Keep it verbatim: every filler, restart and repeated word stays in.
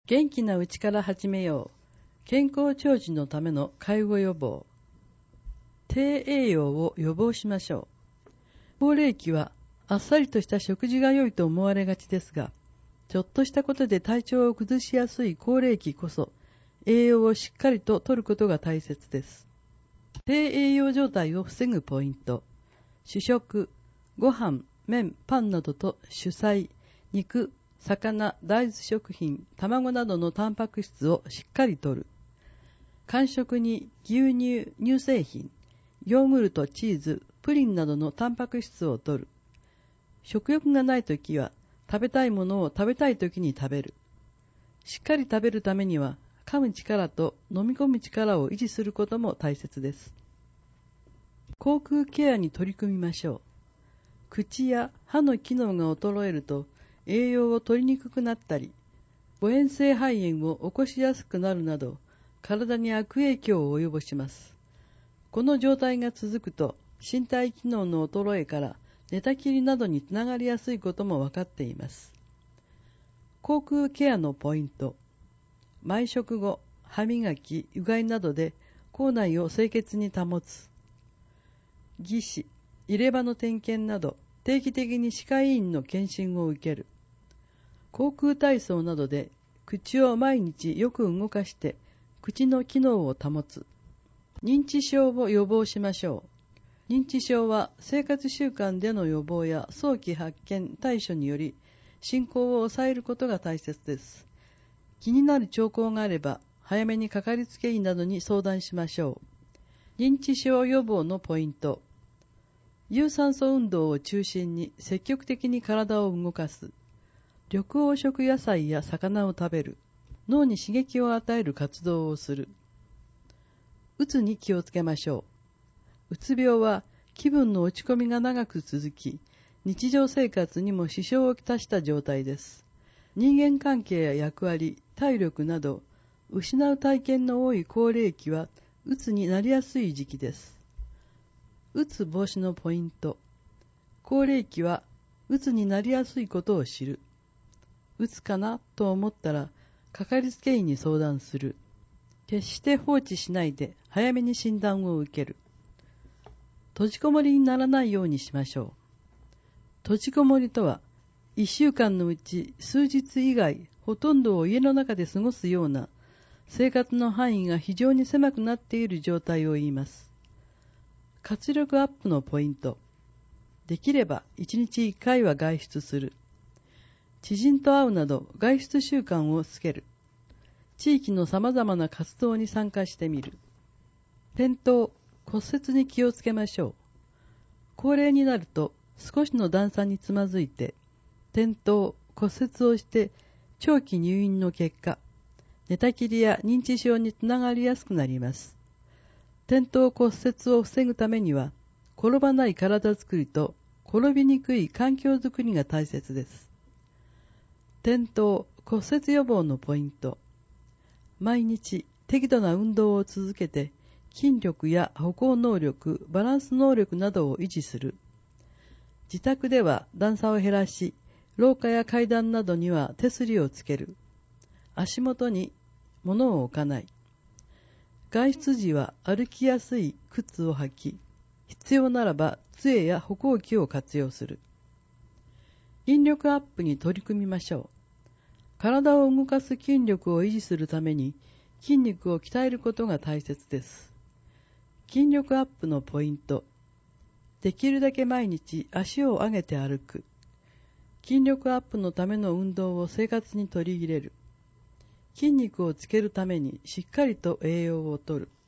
元気なうちから始めよう。健康長寿のための介護予防。低栄養を予防しましょう。高齢期はあっさりとした食事が良いと思われがちですが、ちょっとしたことで体調を崩しやすい高齢期こそ、栄養をしっかりと摂ることが大切です。低栄養状態を防ぐポイント。主食、ご飯、麺、パンなどと主菜、肉、魚、大豆食品、卵などのタンパク質をしっかり摂る。間食に牛乳、乳製品、ヨーグルト、チーズ、プリンなどのタンパク質を摂る。食欲がないときは食べたいものを食べたいときに食べる。しっかり食べるためには噛む力と飲み込む力を維持することも大切です。口腔ケアに取り組みましょう。口や歯の機能が衰えると栄養を取りにくくなったり、誤嚥性肺炎を起こしやすくなるなど、体に悪影響を及ぼします。この状態が続くと、身体機能の衰えから寝たきりなどにつながりやすいこともわかっています。口腔ケアのポイント。毎食後、歯磨き、うがいなどで口内を清潔に保つ。義歯、入れ歯の点検など、定期的に歯科医院の検診を受ける。口腔体操などで口を毎日よく動かして口の機能を保つ。認知症を予防しましょう。認知症は生活習慣での予防や早期発見・対処により進行を抑えることが大切です。気になる兆候があれば早めにかかりつけ医などに相談しましょう。認知症予防のポイント。有酸素運動を中心に積極的に体を動かす。緑黄色野菜や魚を食べる。脳に刺激を与える活動をする。うつに気をつけましょう。うつ病は気分の落ち込みが長く続き、日常生活にも支障をきたした状態です。人間関係や役割、体力など、失う体験の多い高齢期は、うつになりやすい時期です。うつ防止のポイント。高齢期は、うつになりやすいことを知る。うつかなと思ったら、かかりつけ医に相談する。決して放置しないで、早めに診断を受ける。閉じこもりにならないようにしましょう。閉じこもりとは、一週間のうち数日以外、ほとんどを家の中で過ごすような、生活の範囲が非常に狭くなっている状態を言います。活力アップのポイント。できればいちにちいっかいは外出する。知人と会うなど外出習慣をつける。地域のさまざまな活動に参加してみる。転倒、骨折に気をつけましょう。高齢になると少しの段差につまずいて、転倒、骨折をして長期入院の結果、寝たきりや認知症につながりやすくなります。転倒骨折を防ぐためには、転ばない体づくりと転びにくい環境づくりが大切です。転倒、骨折予防のポイント。毎日適度な運動を続けて、筋力や歩行能力、バランス能力などを維持する。自宅では段差を減らし、廊下や階段などには手すりをつける。足元に物を置かない。外出時は歩きやすい靴を履き、必要ならば杖や歩行器を活用する。筋力アップに取り組みましょう。体を動かす筋力を維持するために筋肉を鍛えることが大切です。筋力アップのポイント。できるだけ毎日足を上げて歩く。筋力アップのための運動を生活に取り入れる。筋肉をつけるためにしっかりと栄養をとる。